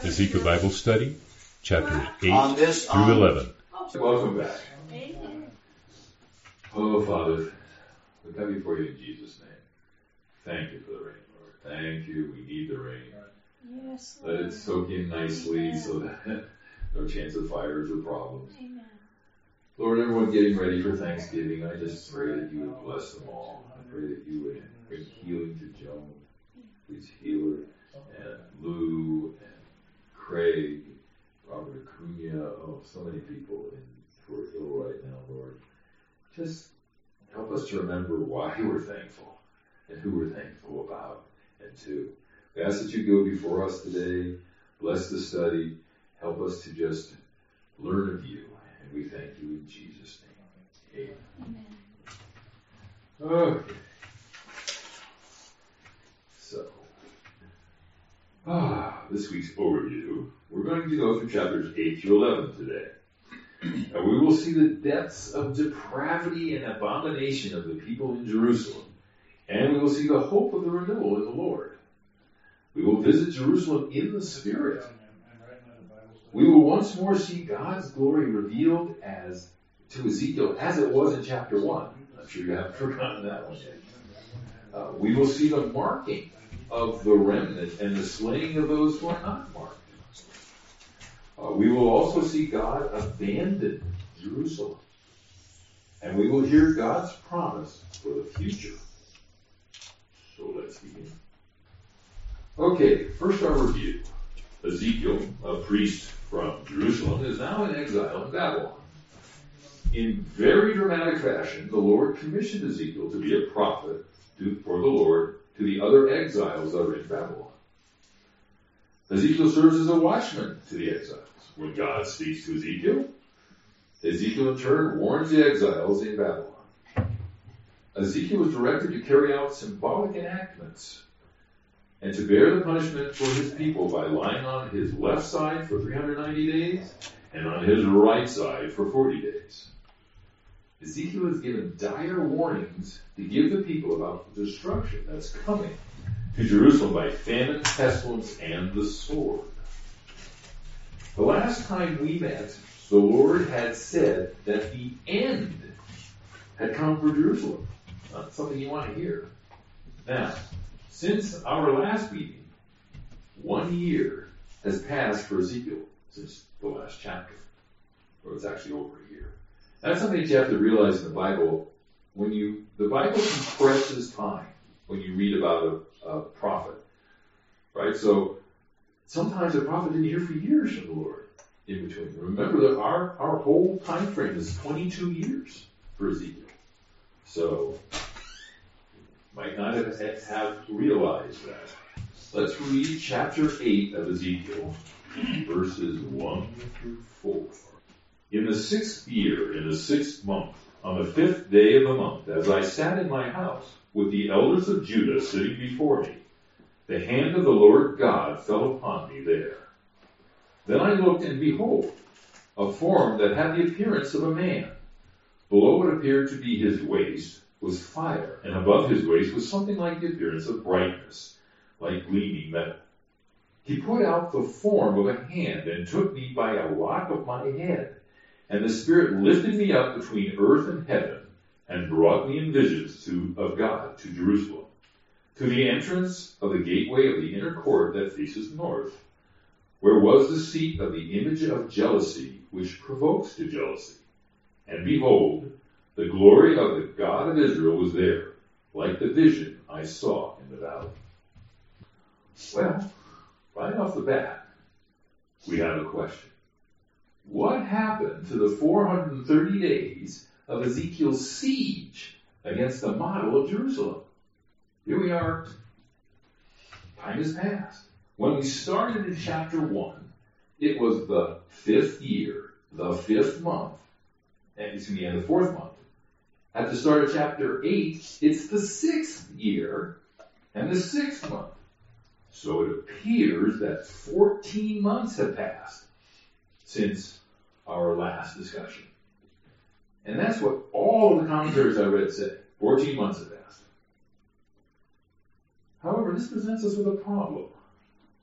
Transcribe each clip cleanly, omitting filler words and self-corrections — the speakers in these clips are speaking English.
Ezekiel Bible Study, chapters 8 through 11. Welcome back. Oh, Father, we come before you in Jesus' name. Thank you for the rain, Lord. Thank you. We need the rain. Yes, Let it soak in nicely so that no chance of fires or problems. Amen. Lord, everyone getting ready for Thanksgiving, I just pray that you would bless them all. I pray that you would bring healing to Joan, please heal her, and Lou, and Craig, Robert Acuna, so many people who are ill right now, Lord. Just help us to remember why we're thankful and who we're thankful about and to. We ask that you go before us today, bless the study, help us to just learn of you, and we thank you in Jesus' name. Amen. Okay. So, this week's overview, we're going to go through chapters 8 through 11 today. And we will see the depths of depravity and abomination of the people in Jerusalem. And we will see the hope of the renewal in the Lord. We will visit Jerusalem in the Spirit. We will once more see God's glory revealed to Ezekiel as it was in chapter 1. I'm sure you haven't forgotten that one yet. We will see the marking of the remnant and the slaying of those who are not marked. We will also see God abandon Jerusalem. And we will hear God's promise for the future. So let's begin. Okay, first our review. Ezekiel, a priest from Jerusalem, is now in exile in Babylon. In very dramatic fashion, the Lord commissioned Ezekiel to be a prophet for the Lord to the other exiles that are in Babylon. Ezekiel serves as a watchman to the exiles. When God speaks to Ezekiel, Ezekiel in turn warns the exiles in Babylon. Ezekiel was directed to carry out symbolic enactments and to bear the punishment for his people by lying on his left side for 390 days and on his right side for 40 days. Ezekiel is given dire warnings to give the people about the destruction that's coming to Jerusalem by famine, pestilence, and the sword. The last time we met, the Lord had said that the end had come for Jerusalem. Not something you want to hear. Now, since our last meeting, 1 year has passed for Ezekiel since the last chapter. Or it's actually over a year. That's something that you have to realize in the Bible. The Bible compresses time when you read about a prophet. Right? So, sometimes a prophet didn't hear for years from the Lord in between. Remember that our whole time frame is 22 years for Ezekiel. So, might not have realized that. Let's read chapter 8 of Ezekiel, verses 1 through 4. In the 6th year, in the 6th month, on the 5th day of the month, as I sat in my house with the elders of Judah sitting before me, the hand of the Lord God fell upon me there. Then I looked, and behold, a form that had the appearance of a man. Below what appeared to be his waist was fire, and above his waist was something like the appearance of brightness, like gleaming metal. He put out the form of a hand and took me by a lock of my head, and the Spirit lifted me up between earth and heaven and brought me in visions of God to Jerusalem, to the entrance of the gateway of the inner court that faces north, where was the seat of the image of jealousy, which provokes to jealousy. And behold, the glory of the God of Israel was there, like the vision I saw in the valley. Well, right off the bat, we have a question. What happened to the 430 days of Ezekiel's siege against the model of Jerusalem? Here we are. Time has passed. When we started in chapter 1, it was the 5th year, the 5th month, and the 4th month. At the start of chapter 8, it's the 6th year and the 6th month. So it appears that 14 months have passed since our last discussion. And that's what all of the commentaries I read say. 14 months have passed. However, this presents us with a problem.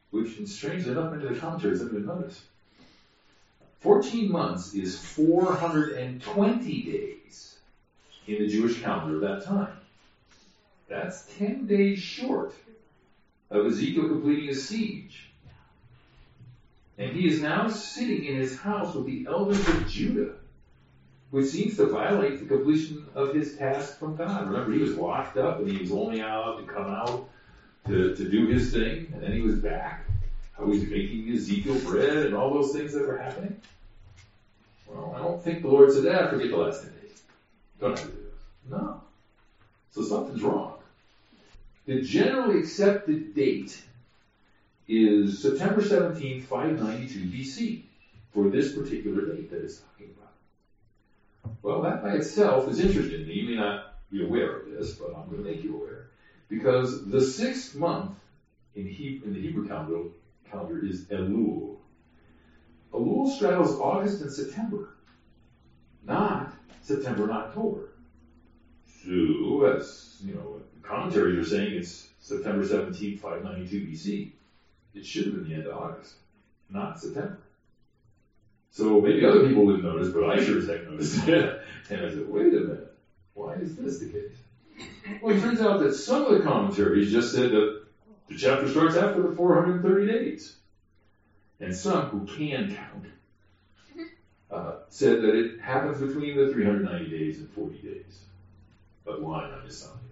which, strangely enough, many of the commentaries haven't even noticed. 14 months is 420 days in the Jewish calendar of that time. That's 10 days short of Ezekiel completing his siege. And he is now sitting in his house with the elders of Judah, which seems to violate the completion of his task from God. Remember, he was locked up and he was only allowed to come out to do his thing, and then he was back. How he was making Ezekiel bread and all those things that were happening. Well, I don't think the Lord said, forget the last 10 days. Don't have to do this. No. So something's wrong. The generally accepted date is September 17th, 592 BC, for this particular date that it's talking about. Well, that by itself is interesting. You may not be aware of this, but I'm going to make you aware. Because the 6th month in the Hebrew calendar is Elul. Elul straddles August and September, not September and October. So, as commentaries are saying, it's September 17th, 592 BC. It should have been the end of August, not September. So maybe other people wouldn't notice, but I sure as heck noticed it. And I said, wait a minute, why is this the case? Well, it turns out that some of the commentaries just said that the chapter starts after the 430 days. And some who can count said that it happens between the 390 days and 40 days. But why not just something?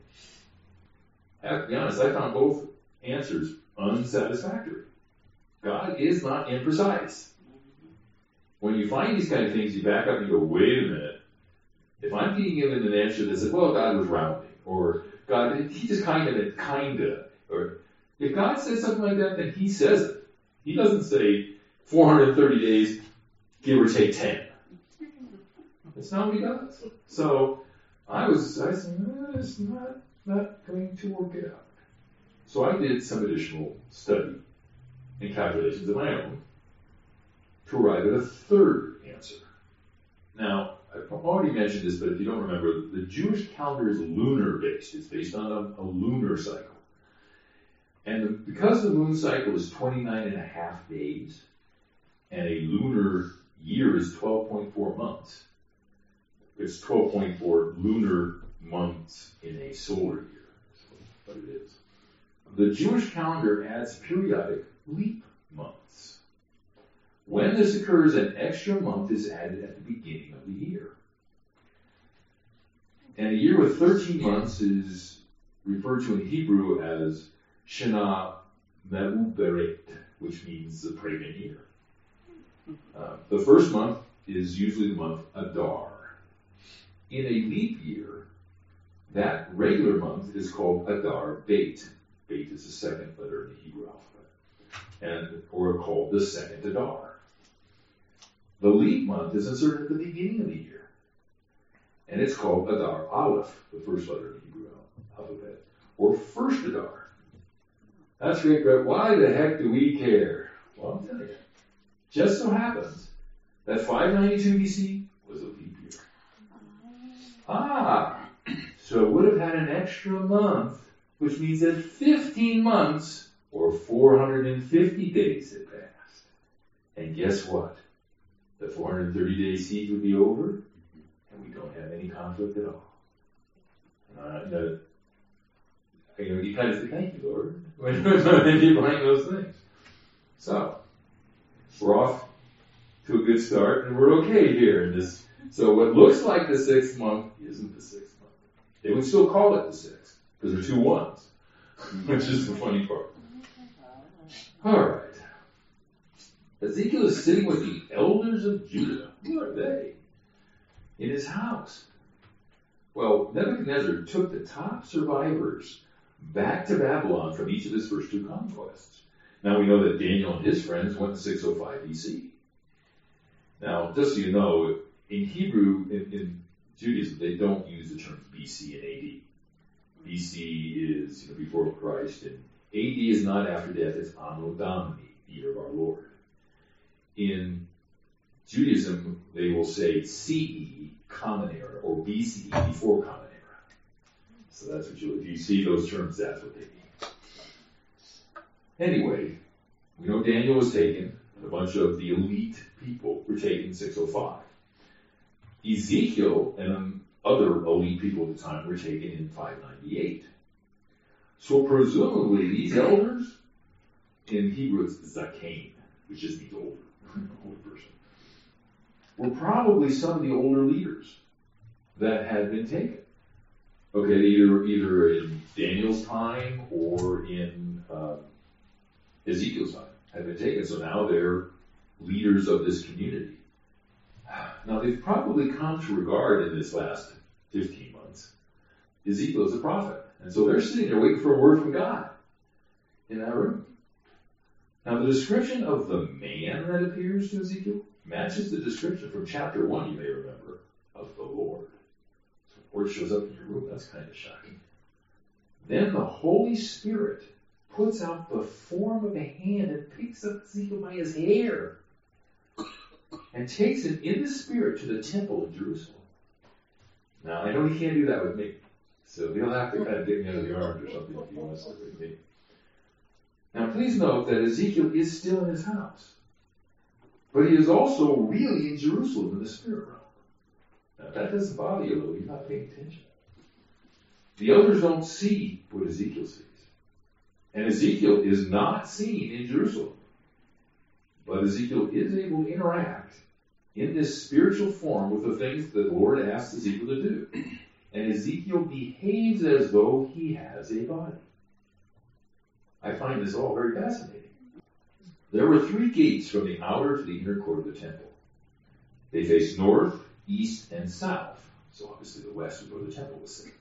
I have to be honest, I found both answers unsatisfactory. God is not imprecise. When you find these kind of things, you back up and you go, wait a minute. If I'm being given an answer that says, well, God was rounding, or God, he just kinda, or if God says something like that, then he says it. He doesn't say 430 days, give or take 10. That's not what he does. So I said, it's not going to work it out. So I did some additional study and calculations of my own to arrive at a third answer. Now, I've already mentioned this, but if you don't remember, the Jewish calendar is lunar-based. It's based on a lunar cycle. And because the moon cycle is 29 and a half days, and a lunar year is 12.4 months, it's 12.4 lunar months in a solar year. That's what it is. The Jewish calendar adds periodic leap months. When this occurs, an extra month is added at the beginning of the year. And a year with 13 months is referred to in Hebrew as Shana Me'uberet, which means the pregnant year. The first month is usually the month Adar. In a leap year, that regular month is called Adar Beit. Beit is the second letter in the Hebrew alphabet, or called the second Adar. The leap month is inserted at the beginning of the year, and it's called Adar Aleph, the first letter in the Hebrew alphabet, or first Adar. That's great, but why the heck do we care? Well, I'll tell you. Just so happens that 592 BC was a leap year. So it would have had an extra month, which means that 15 months, or 450 days had passed. And guess what? The 430-day siege would be over, and we don't have any conflict at all. You kind of say, thank you, Lord, when you're buying those things. So, we're off to a good start, and we're okay here in this. So what looks like the 6th month isn't the 6th month. They would still call it the 6th, because there are 2 1s, which is the funny part. All right. Ezekiel is sitting with the elders of Judah. Who are they? In his house. Well, Nebuchadnezzar took the top survivors back to Babylon from each of his first 2 conquests. Now we know that Daniel and his friends went in 605 BC. Now, just so you know, in Hebrew, in Judaism, they don't use the terms BC and AD. BC is before Christ, and AD is not after death, it's Anno Domini, year of our Lord. In Judaism, they will say CE, Common Era, or BCE, before Common Era. So that's what if you see those terms, that's what they mean. Anyway, We know Daniel was taken, and a bunch of the elite people were taken in 605. Ezekiel and other elite people at the time were taken in 598. So presumably these elders, in Hebrew it's Zakein, which just means older, older person, were probably some of the older leaders that had been taken. Okay, either in Daniel's time or in Ezekiel's time had been taken. So now they're leaders of this community. Now they've probably come to regard in this last 15 months Ezekiel as a prophet. And so they're sitting there waiting for a word from God in that room. Now the description of the man that appears to Ezekiel matches the description from chapter 1, you may remember, of the Lord. So the word shows up in your room. That's kind of shocking. Then the Holy Spirit puts out the form of a hand and picks up Ezekiel by his hair and takes him in the spirit to the temple in Jerusalem. Now, I know he can't do that with me, so he'll have to kind of get me under the arms or something if he wants to with me. Now, please note that Ezekiel is still in his house, but he is also really in Jerusalem in the spirit realm. Now, if that doesn't bother you a little, you're not paying attention. The elders don't see what Ezekiel sees. And Ezekiel is not seen in Jerusalem. But Ezekiel is able to interact in this spiritual form with the things that the Lord asked Ezekiel to do. And Ezekiel behaves as though he has a body. I find this all very fascinating. There were 3 gates from the outer to the inner court of the temple. They faced north, east, and south. So obviously the west was where the temple was sitting.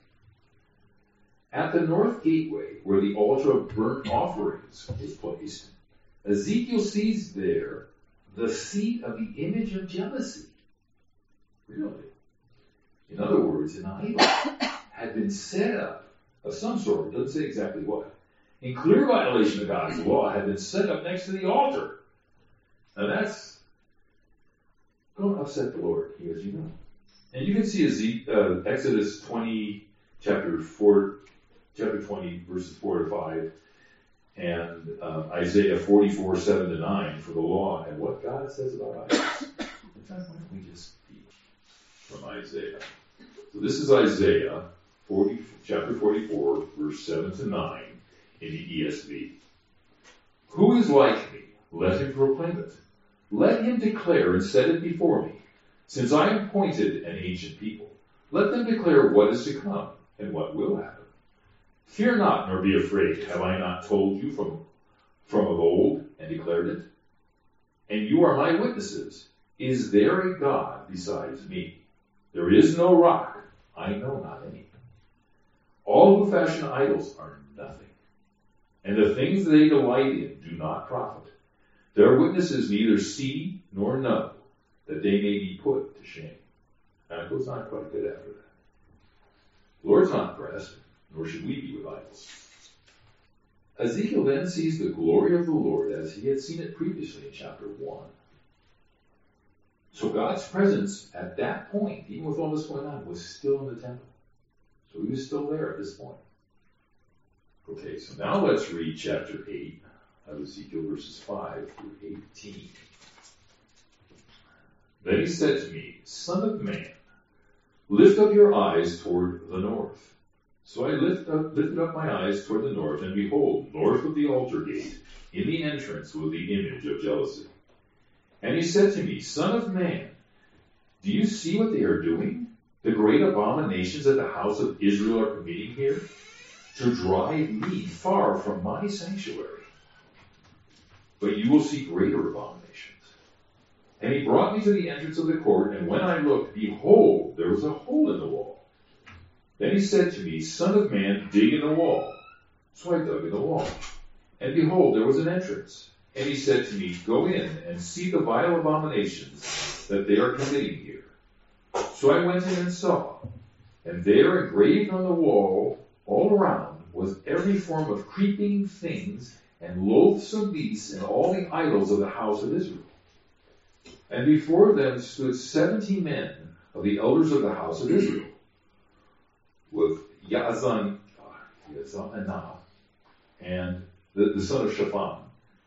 At the north gateway, where the altar of burnt offerings was placed, Ezekiel sees there the seat of the image of jealousy. Really? In other words, an idol had been set up of some sort, it doesn't say exactly what, in clear violation of God's law, had been set up next to the altar. Now that's going to upset the Lord, as you know. And you can see Exodus 20, chapter 20, verses 4 to 5, and Isaiah 44, 7 to 9 for the law and what God says about idols. In fact, why don't we just read from Isaiah? So this is Isaiah chapter 44, verse 7 to 9 in the ESV. Who is like me? Let him proclaim it. Let him declare and set it before me. Since I am appointed an ancient people, let them declare what is to come and what will happen. Fear not, nor be afraid. Have I not told you from of old and declared it? And you are my witnesses. Is there a God besides me? There is no rock. I know not any. All who fashion idols are nothing, and the things they delight in do not profit. Their witnesses neither see nor know, that they may be put to shame. And it goes on quite a bit after that. The Lord's not impressed, nor should we be with idols. Ezekiel then sees the glory of the Lord as he had seen it previously in chapter 1. So God's presence at that point, even with all this going on, was still in the temple. So he was still there at this point. Okay, so now let's read chapter 8 of Ezekiel, verses 5 through 18. Then he said to me, Son of man, lift up your eyes toward the north. So I lifted up my eyes toward the north, and behold, north of the altar gate, in the entrance was the image of jealousy. And he said to me, Son of man, do you see what they are doing? The great abominations that the house of Israel are committing here? To drive me far from my sanctuary. But you will see greater abominations. And he brought me to the entrance of the court, and when I looked, behold, there was a hole in the wall. Then he said to me, Son of man, dig in the wall. So I dug in the wall. And behold, there was an entrance. And he said to me, Go in and see the vile abominations that they are committing here. So I went in and saw, and there engraved on the wall all around was every form of creeping things and loathsome beasts and all the idols of the house of Israel. And before them stood 70 men of the elders of the house of Israel, with Yaazaniah and the son of Shaphan,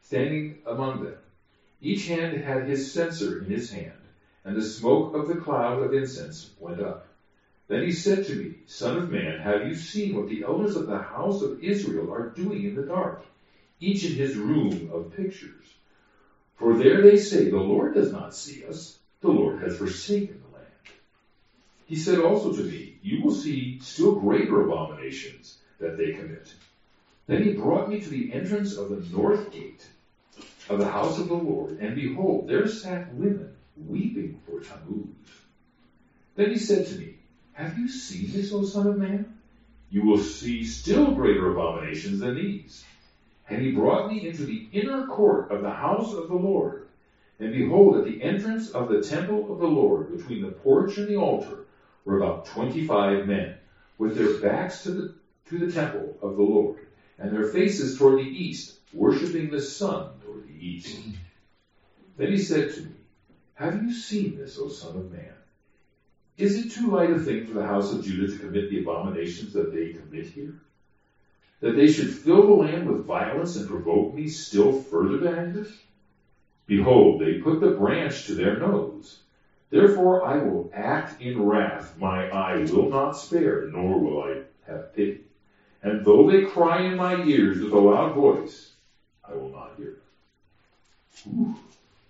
standing among them. Each hand had his censer in his hand, and the smoke of the cloud of incense went up. Then he said to me, Son of man, have you seen what the elders of the house of Israel are doing in the dark, each in his room of pictures? For there they say, the Lord does not see us, the Lord has forsaken the land. He said also to me, you will see still greater abominations that they commit. Then he brought me to the entrance of the north gate of the house of the Lord, and behold, there sat women weeping for Tammuz. Then he said to me, have you seen this, O son of man? You will see still greater abominations than these. And he brought me into the inner court of the house of the Lord. And behold, at the entrance of the temple of the Lord, between the porch and the altar, were about 25 men, with their backs to the temple of the Lord, and their faces toward the east, worshiping the sun toward the east. Then he said to me, have you seen this, O son of man? Is it too light a thing for the house of Judah to commit the abominations that they commit here? That they should fill the land with violence and provoke me still further to anger? Behold, they put the branch to their nose. Therefore I will act in wrath. My eye will not spare, nor will I have pity. And though they cry in my ears with a loud voice, I will not hear them. Ooh.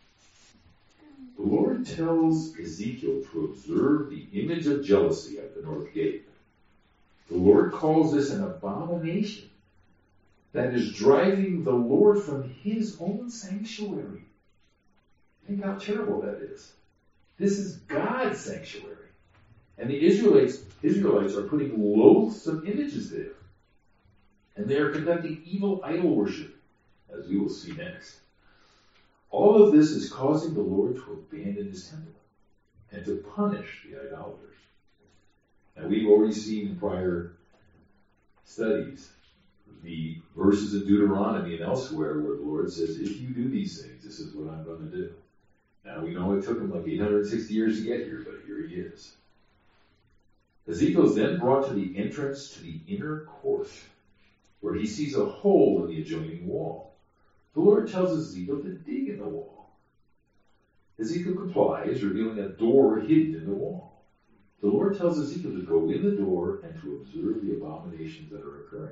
The Lord tells Ezekiel to observe the image of jealousy at the north gate. The Lord calls this an abomination that is driving the Lord from his own sanctuary. Think how terrible that is. This is God's sanctuary. And the Israelites are putting loathsome images there. And they are conducting evil idol worship, as we will see next. All of this is causing the Lord to abandon his temple and to punish the idolaters. And we've already seen in prior studies the verses in Deuteronomy and elsewhere where the Lord says, if you do these things, this is what I'm going to do. Now we know it took him like 860 years to get here, but here he is. Ezekiel is then brought to the entrance to the inner court, where he sees a hole in the adjoining wall. The Lord tells Ezekiel to dig in the wall. Ezekiel complies, revealing a door hidden in the wall. The Lord tells Ezekiel to go in the door and to observe the abominations that are occurring.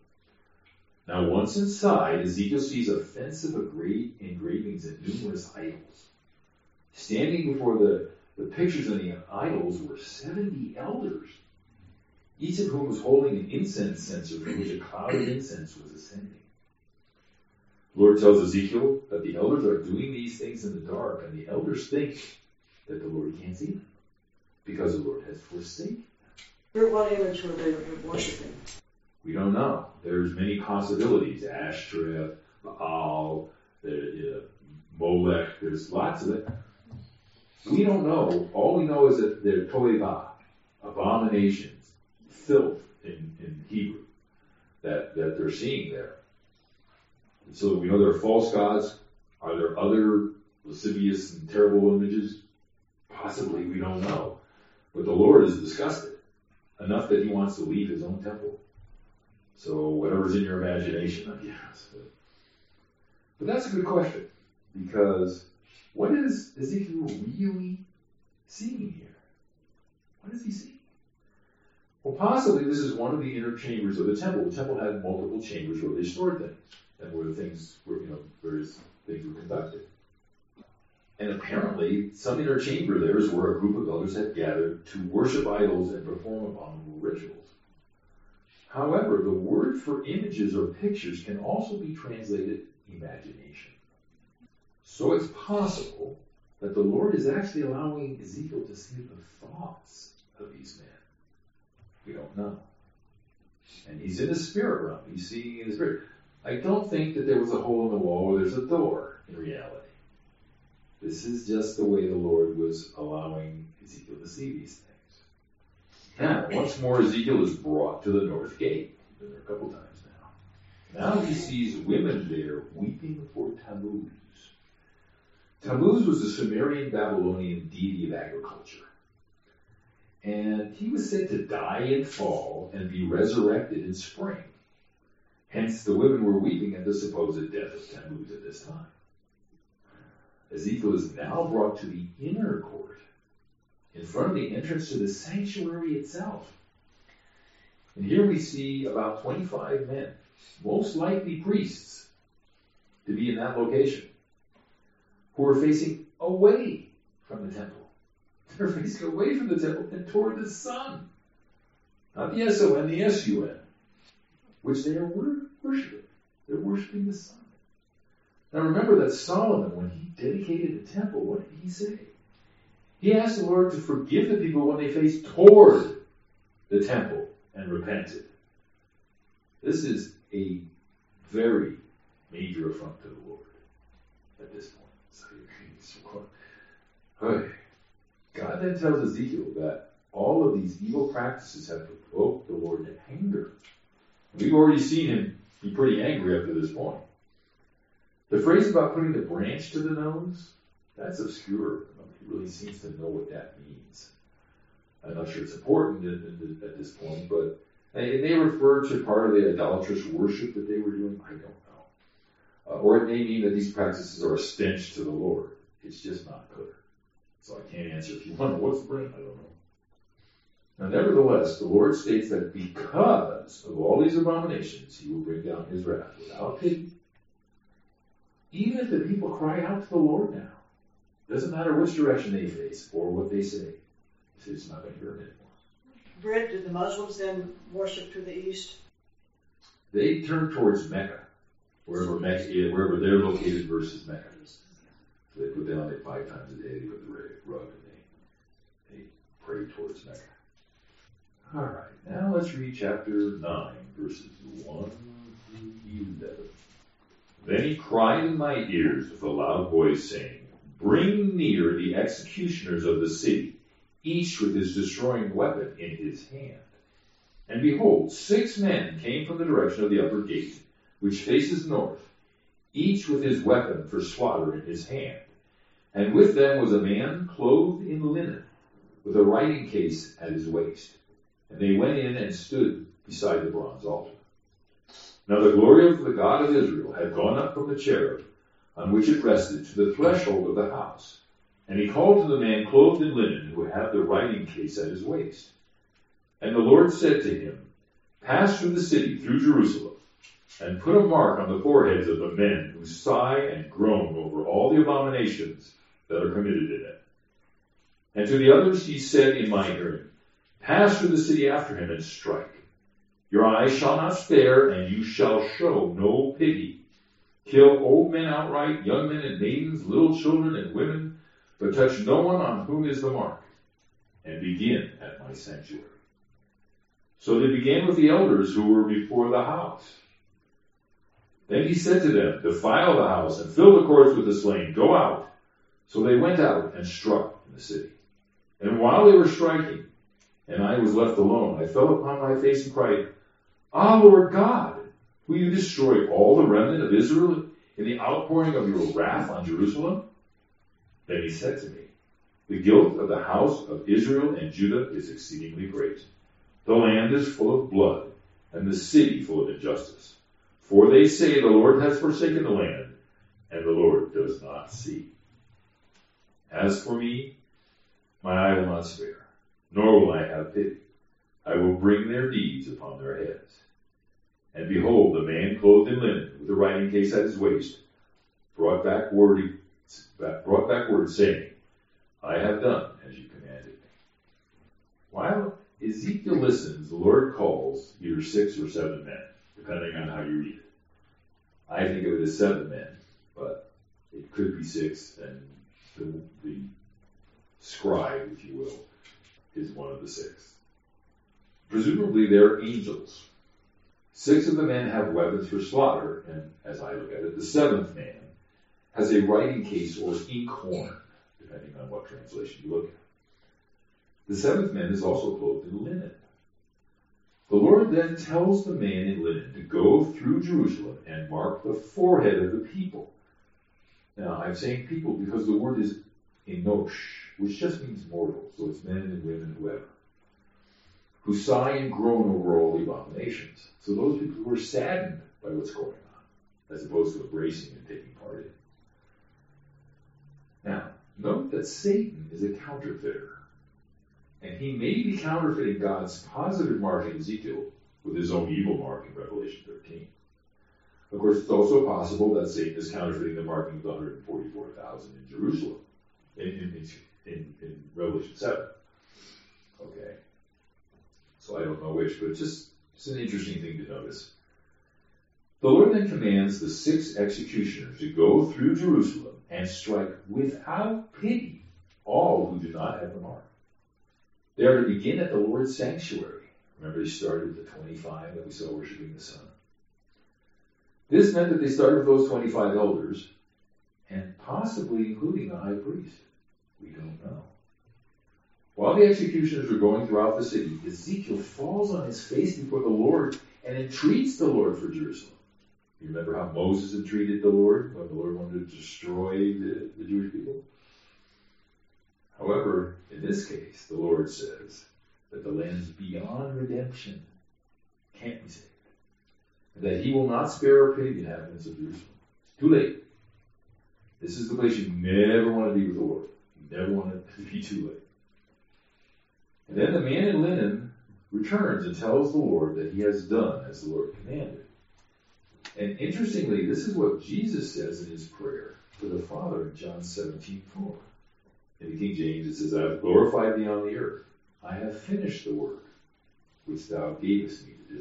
Now once inside, Ezekiel sees offensive engravings and numerous idols. Standing before the pictures and the idols were 70 elders, each of whom was holding an incense censer from which a cloud of incense was ascending. The Lord tells Ezekiel that the elders are doing these things in the dark, and the elders think that the Lord can't see them because the Lord has forsaken them. What image were they worshiping? We don't know. There's many possibilities. Ashtoreth, Baal, Molech, there's lots of it. We don't know. All we know is that they're toeva, abominations, filth in Hebrew, that they're seeing there. And so we know there are false gods. Are there other lascivious and terrible images? Possibly, we don't know. But the Lord is disgusted enough that he wants to leave his own temple. So whatever's in your imagination, I guess. But that's a good question, because what is Ezekiel really seeing here? What is he seeing? Well, possibly this is one of the inner chambers of the temple. The temple had multiple chambers where they stored things, and where various things were conducted. And apparently, some inner chamber there is where a group of elders had gathered to worship idols and perform abominable rituals. However, the word for images or pictures can also be translated imagination. So it's possible that the Lord is actually allowing Ezekiel to see the thoughts of these men. We don't know. And he's in the spirit realm. He's seeing in the spirit. I don't think that there was a hole in the wall where there's a door in reality. This is just the way the Lord was allowing Ezekiel to see these things. Now, once more, Ezekiel is brought to the north gate. He's been there a couple times now. Now he sees women there weeping for Tammuz. Tammuz was a Sumerian Babylonian deity of agriculture. And he was said to die in fall and be resurrected in spring. Hence the women were weeping at the supposed death of Tammuz at this time. Ezekiel is now brought to the inner court, in front of the entrance to the sanctuary itself. And here we see about 25 men, most likely priests, to be in that location, who are facing away from the temple. They're facing away from the temple and toward the sun. Not the S-O-N, the S-U-N, which they are worshiping. They're worshiping the sun. Now remember that Solomon, when he dedicated the temple, what did he say? He asked the Lord to forgive the people when they faced toward the temple and repented. This is a very major affront to the Lord at this point. God then tells Ezekiel that all of these evil practices have provoked the Lord to anger. We've already seen him be pretty angry up to this point. The phrase about putting the branch to the nose, that's obscure. Nobody really seems to know what that means. I'm not sure it's important at this point, but it may refer to part of the idolatrous worship that they were doing. I don't know. Or it may mean that these practices are a stench to the Lord. It's just not clear. So I can't answer if you wonder what's the branch. I don't know. Now, nevertheless, the Lord states that because of all these abominations, he will bring down his wrath without pity. Even if the people cry out to the Lord now, doesn't matter which direction they face or what they say, it's not going to hear them anymore. Britt, did the Muslims then worship to the east? They turn towards Mecca, wherever they're located versus Mecca. So they put down on it 5 times a day. They put the rug and they pray towards Mecca. All right, now let's read chapter 9, verses 1 through 11. Then he cried in my ears with a loud voice, saying, Bring near the executioners of the city, each with his destroying weapon in his hand. And behold, 6 men came from the direction of the upper gate, which faces north, each with his weapon for slaughter in his hand. And with them was a man clothed in linen, with a writing case at his waist. And they went in and stood beside the bronze altar. Now the glory of the God of Israel had gone up from the cherub on which it rested to the threshold of the house. And he called to the man clothed in linen who had the writing case at his waist. And the Lord said to him, Pass through the city, through Jerusalem, and put a mark on the foreheads of the men who sigh and groan over all the abominations that are committed in it. And to the others he said in my hearing, Pass through the city after him and strike. Your eyes shall not spare, and you shall show no pity. Kill old men outright, young men and maidens, little children and women, but touch no one on whom is the mark, and begin at my sanctuary. So they began with the elders who were before the house. Then he said to them, Defile the house and fill the courts with the slain. Go out. So they went out and struck in the city. And while they were striking, and I was left alone, I fell upon my face and cried, Ah, Lord God, will you destroy all the remnant of Israel in the outpouring of your wrath on Jerusalem? Then he said to me, The guilt of the house of Israel and Judah is exceedingly great. The land is full of blood, and the city full of injustice. For they say the Lord has forsaken the land, and the Lord does not see. As for me, my eye will not spare, nor will I have pity. I will bring their deeds upon their heads. And behold, the man clothed in linen, with a writing case at his waist, brought back word saying, I have done as you commanded me. While Ezekiel listens, the Lord calls either 6 or 7 men, depending on how you read it. I think of it as 7 men, but it could be 6, and the scribe, if you will, is one of the 6. Presumably they're angels. 6 of the men have weapons for slaughter, and as I look at it, the 7th man has a writing case or inkhorn, depending on what translation you look at. The 7th man is also clothed in linen. The Lord then tells the man in linen to go through Jerusalem and mark the forehead of the people. Now, I'm saying people because the word is enosh, which just means mortal, so it's men and women, whoever, who sigh and groan over all the abominations. So those people who are saddened by what's going on, as opposed to embracing and taking part in. Now, note that Satan is a counterfeiter, and he may be counterfeiting God's positive mark in Ezekiel with his own evil mark in Revelation 13. Of course, it's also possible that Satan is counterfeiting the marking of the 144,000 in Jerusalem, in Revelation 7. Okay. So I don't know which, but it's an interesting thing to notice. The Lord then commands the 6 executioners to go through Jerusalem and strike without pity all who do not have the mark. They are to begin at the Lord's sanctuary. Remember, they started with the 25 that we saw worshiping the sun. This meant that they started with those 25 elders, and possibly including the high priest. We don't know. While the executioners were going throughout the city, Ezekiel falls on his face before the Lord and entreats the Lord for Jerusalem. You remember how Moses entreated the Lord when the Lord wanted to destroy the Jewish people? However, in this case, the Lord says that the lands beyond redemption can't be saved, and that he will not spare or pity the inhabitants of Jerusalem. It's too late. This is the place you never want to be with the Lord. You never want it to be too late. And then the man in linen returns and tells the Lord that he has done as the Lord commanded. And interestingly, this is what Jesus says in his prayer to the Father in John 17:4. In the King James it says, I have glorified thee on the earth. I have finished the work which thou gavest me to do.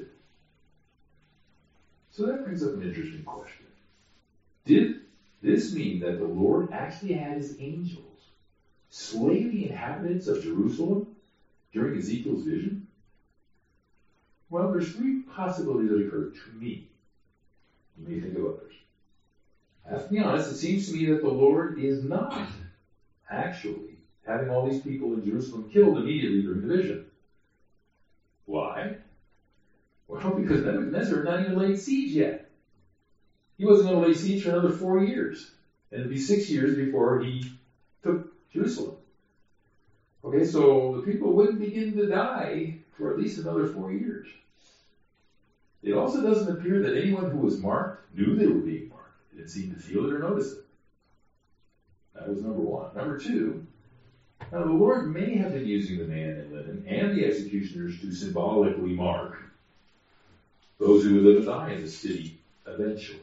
So that brings up an interesting question. Did this mean that the Lord actually had his angels slay the inhabitants of Jerusalem during Ezekiel's vision? Well, there's 3 possibilities that occur to me. You may think of others. I have to be honest, it seems to me that the Lord is not actually having all these people in Jerusalem killed immediately during the vision. Why? Well, because Nebuchadnezzar had not even laid siege yet. He wasn't going to lay siege for another 4 years. And it'd be 6 years before he took Jerusalem. Okay, so the people wouldn't begin to die for at least another 4 years. It also doesn't appear that anyone who was marked knew they were being marked. They didn't seem to feel it or notice it. That was number 1. Number 2, now the Lord may have been using the man in linen and the executioners to symbolically mark those who would live and die in the city eventually.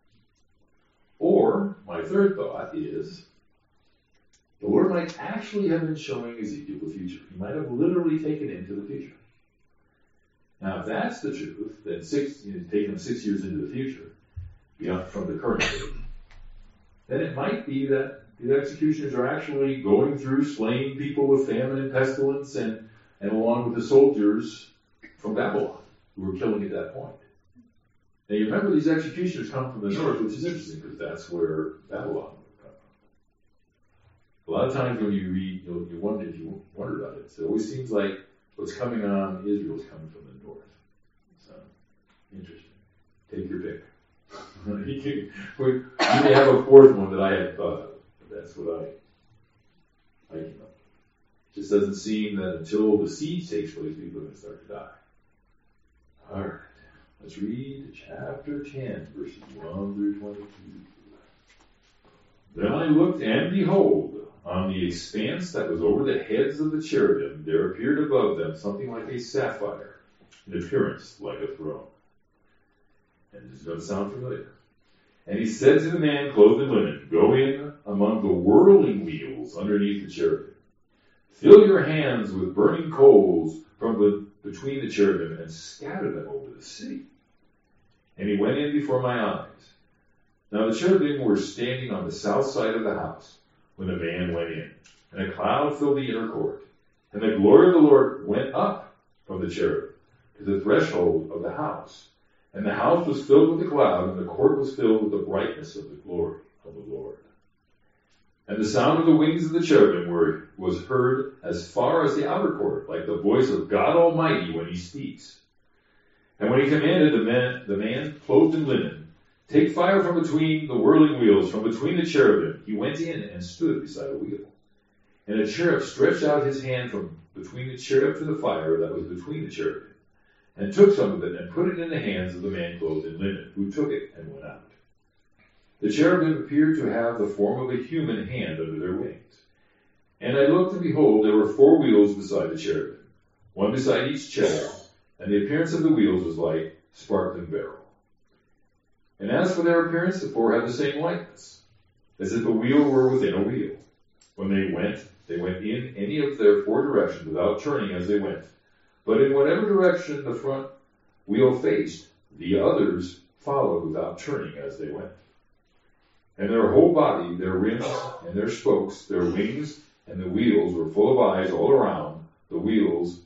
Or, my third thought is, the Lord might actually have been showing Ezekiel the future. He might have literally taken him to the future. Now, if that's the truth, then taking him 6 years into the future, beyond from the current date, then it might be that the executioners are actually going through slaying people with famine and pestilence and along with the soldiers from Babylon who were killing at that point. Now you remember these executioners come from the north, which is interesting because that's where Babylon would come from. A lot of times when you read, you wonder about it. So it always seems like what's coming on Israel is coming from the north. So, interesting. Take your pick. You may have a fourth one that I hadn't thought of, but that's what I came up with. It just doesn't seem that until the siege takes place, people are going to start to die. All right. Let's read chapter 10, verses 1 through 22. Then I looked, and behold, on the expanse that was over the heads of the cherubim, there appeared above them something like a sapphire, in appearance like a throne. And this is going to sound familiar. And he said to the man clothed in linen, go in among the whirling wheels underneath the cherubim. Fill your hands with burning coals from between the cherubim and scatter them over the city. And he went in before my eyes. Now the cherubim were standing on the south side of the house when the man went in, and a cloud filled the inner court. And the glory of the Lord went up from the cherubim to the threshold of the house. And the house was filled with the cloud, and the court was filled with the brightness of the glory of the Lord. And the sound of the wings of the cherubim was heard as far as the outer court, like the voice of God Almighty when he speaks. And when he commanded the man clothed in linen, take fire from between the whirling wheels, from between the cherubim, he went in and stood beside a wheel. And a cherub stretched out his hand from between the cherub to the fire that was between the cherubim. and took some of it and put it in the hands of the man clothed in linen, who took it and went out. The cherubim appeared to have the form of a human hand under their wings. And I looked, and behold, there were 4 wheels beside the cherubim, one beside each cherub, and the appearance of the wheels was like sparkling beryl. And as for their appearance, the 4 had the same likeness, as if a wheel were within a wheel. When they went in any of their 4 directions without turning as they went. But in whatever direction the front wheel faced, the others followed without turning as they went. And their whole body, their rims and their spokes, their wings and the wheels were full of eyes all around the wheels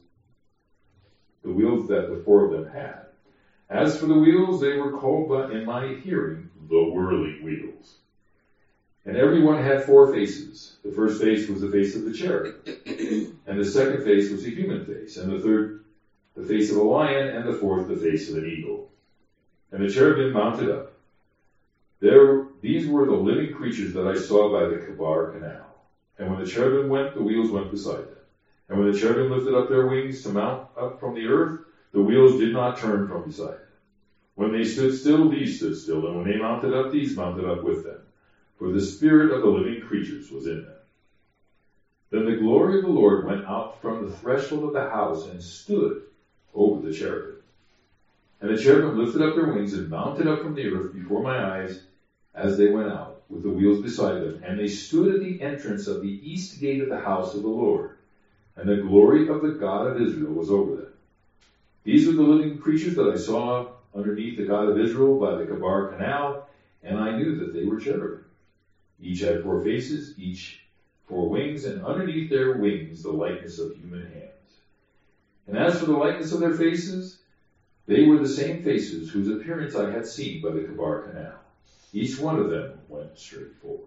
that the 4 of them had. As for the wheels, they were called but in my hearing the whirling wheels. And every one had 4 faces. The first face was the face of the cherub, and the second face was a human face, and the third the face of a lion, and the fourth the face of an eagle. And the cherubim mounted up. These were the living creatures that I saw by the Kebar Canal. And when the cherubim went, the wheels went beside them. And when the cherubim lifted up their wings to mount up from the earth, the wheels did not turn from beside them. When they stood still, these stood still, and when they mounted up, these mounted up with them. For the spirit of the living creatures was in them. Then the glory of the Lord went out from the threshold of the house and stood over the cherubim. And the cherubim lifted up their wings and mounted up from the earth before my eyes as they went out, with the wheels beside them. And they stood at the entrance of the east gate of the house of the Lord. And the glory of the God of Israel was over them. These were the living creatures that I saw underneath the God of Israel by the Kebar Canal, and I knew that they were cherubim. Each had 4 faces, each 4 wings, and underneath their wings the likeness of human hands. And as for the likeness of their faces, they were the same faces whose appearance I had seen by the Kebar Canal. Each one of them went straight forward.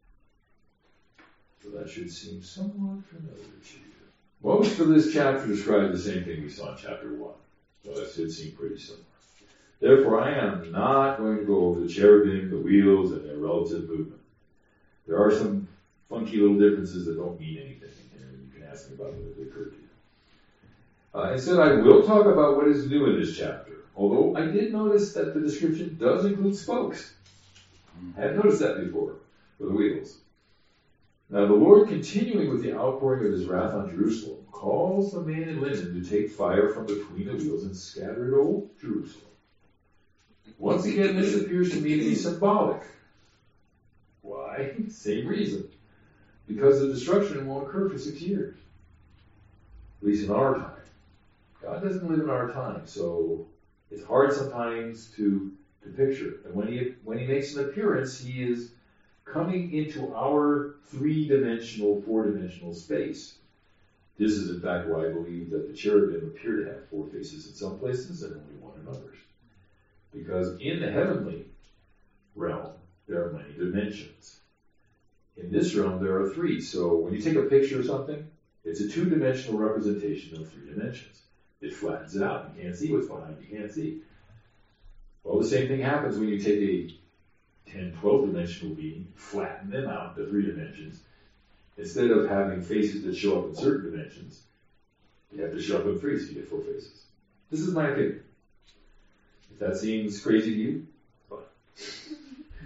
So that should seem somewhat familiar to you. Most of this chapter describes the same thing we saw in chapter 1. So that should seem pretty similar. Therefore, I am not going to go over the cherubim, the wheels, and their relative movement. There are some funky little differences that don't mean anything in here, and you can ask me about whether they occur to you. Instead, I will talk about what is new in this chapter, although I did notice that the description does include spokes. I hadn't noticed that before, for the wheels. Now, the Lord, continuing with the outpouring of his wrath on Jerusalem, calls the man in linen to take fire from between the wheels and scatter it over Jerusalem. Once again, this appears to me to be symbolic. Why? Same reason. Because the destruction won't occur for 6 years. At least in our time. God doesn't live in our time, so it's hard sometimes to picture it. And when he makes an appearance, he is coming into our 3-dimensional, 4-dimensional space. This is in fact why I believe that the cherubim appear to have 4 faces in some places and only 1 in others. Because in the heavenly realm, there are many dimensions. In this realm, there are 3. So when you take a picture of something, it's a 2-dimensional representation of 3 dimensions. It flattens it out. You can't see what's behind. You can't see. Well, the same thing happens when you take a 10, 12-dimensional being, flatten them out to 3 dimensions. Instead of having faces that show up in certain dimensions, you have to show up in 3 so you get 4 faces. This is my opinion. If that seems crazy to you, fine.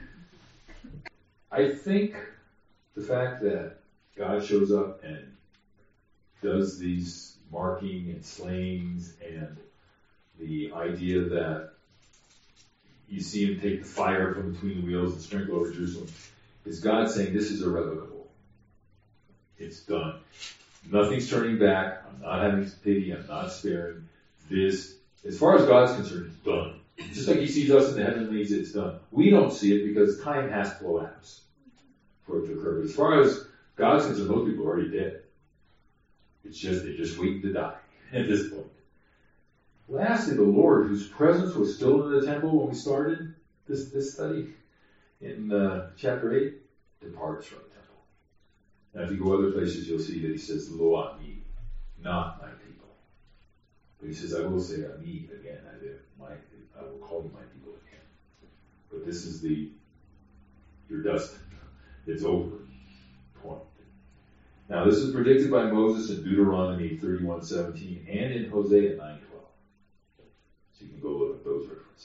I think the fact that God shows up and does these marking and slayings and the idea that you see him take the fire from between the wheels and sprinkle over Jerusalem is God saying this is irrevocable. It's done. Nothing's turning back. I'm not having pity. I'm not sparing. This, as far as God's concerned, it's done. Just like he sees us in the heavenlies, it's done. We don't see it because time has to elapse for it to occur. But as far as God's concerned, those people are already dead. It's just, they're just waiting to die at this point. Lastly, the Lord, whose presence was still in the temple when we started this study in chapter 8, departs from the temple. Now, if you go other places, you'll see that he says, Lo ani, not my people. But he says, I will say ani again. I will call you my people again. But this is your dust. It's over point. Now, this is predicted by Moses in Deuteronomy 31:17 and in Hosea 9:12. So you can go look at those references.